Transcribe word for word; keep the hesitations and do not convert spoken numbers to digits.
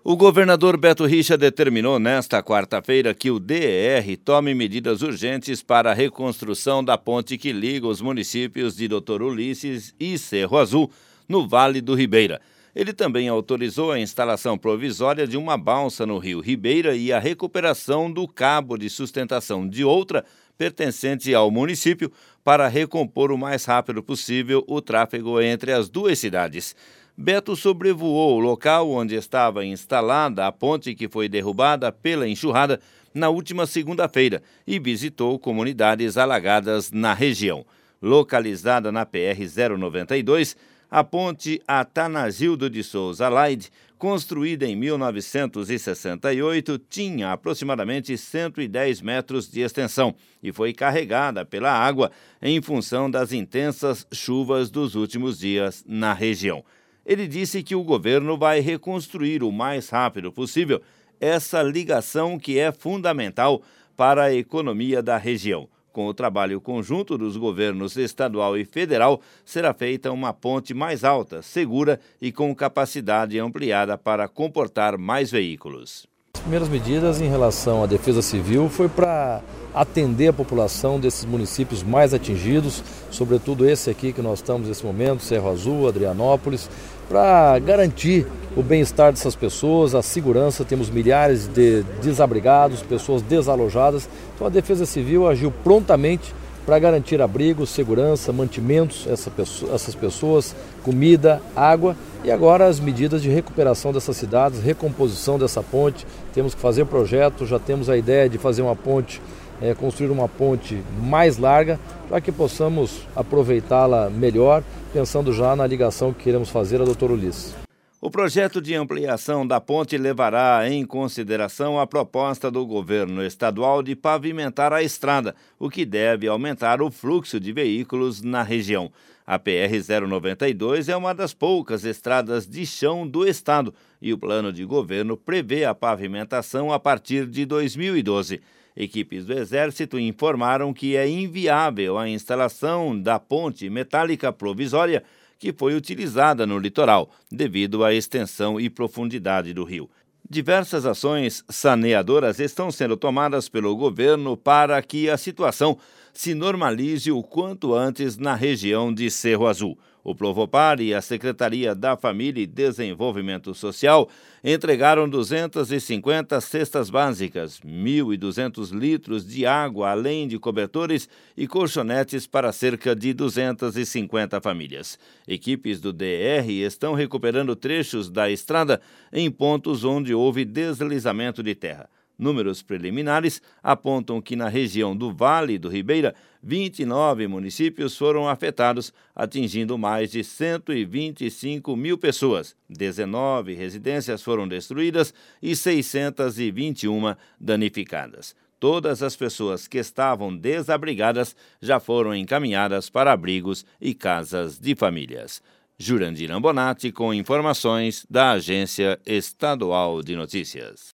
O governador Beto Richa determinou nesta quarta-feira que o D E R tome medidas urgentes para a reconstrução da ponte que liga os municípios de doutor Ulisses e Cerro Azul, no Vale do Ribeira. Ele também autorizou a instalação provisória de uma balsa no rio Ribeira e a recuperação do cabo de sustentação de outra pertencente ao município para recompor o mais rápido possível o tráfego entre as duas cidades. Beto sobrevoou o local onde estava instalada a ponte que foi derrubada pela enxurrada na última segunda-feira e visitou comunidades alagadas na região. Localizada na P R zero noventa e dois, a ponte Atanagildo de Souza Laide, construída em mil novecentos e sessenta e oito, tinha aproximadamente cento e dez metros de extensão e foi carregada pela água em função das intensas chuvas dos últimos dias na região. Ele disse que o governo vai reconstruir o mais rápido possível essa ligação que é fundamental para a economia da região. Com o trabalho conjunto dos governos estadual e federal, será feita uma ponte mais alta, segura e com capacidade ampliada para comportar mais veículos. As primeiras medidas em relação à defesa civil foi para atender a população desses municípios mais atingidos, sobretudo esse aqui que nós estamos nesse momento, Cerro Azul, Adrianópolis, para garantir o bem-estar dessas pessoas, a segurança. Temos milhares de desabrigados, pessoas desalojadas, então a Defesa Civil agiu prontamente para garantir abrigo, segurança, mantimentos, essa pessoa, essas pessoas, comida, água e agora as medidas de recuperação dessas cidades, recomposição dessa ponte. Temos que fazer projeto, já temos a ideia de fazer uma ponte, é, construir uma ponte mais larga para que possamos aproveitá-la melhor, pensando já na ligação que queremos fazer a doutor Ulisses. O projeto de ampliação da ponte levará em consideração a proposta do governo estadual de pavimentar a estrada, o que deve aumentar o fluxo de veículos na região. A P R zero noventa e dois é uma das poucas estradas de chão do estado e o plano de governo prevê a pavimentação a partir de dois mil e doze. Equipes do Exército informaram que é inviável a instalação da ponte metálica provisória que foi utilizada no litoral, devido à extensão e profundidade do rio. Diversas ações saneadoras estão sendo tomadas pelo governo para que a situação se normalize o quanto antes na região de Cerro Azul. O Provopar e a Secretaria da Família e Desenvolvimento Social entregaram duzentas e cinquenta cestas básicas, mil e duzentos litros de água, além de cobertores e colchonetes para cerca de duzentas e cinquenta famílias. Equipes do D E R estão recuperando trechos da estrada em pontos onde houve deslizamento de terra. Números preliminares apontam que na região do Vale do Ribeira, vinte e nove municípios foram afetados, atingindo mais de cento e vinte e cinco mil pessoas. dezenove residências foram destruídas e seiscentas e vinte e uma danificadas. Todas as pessoas que estavam desabrigadas já foram encaminhadas para abrigos e casas de famílias. Jurandir Ambonati com informações da Agência Estadual de Notícias.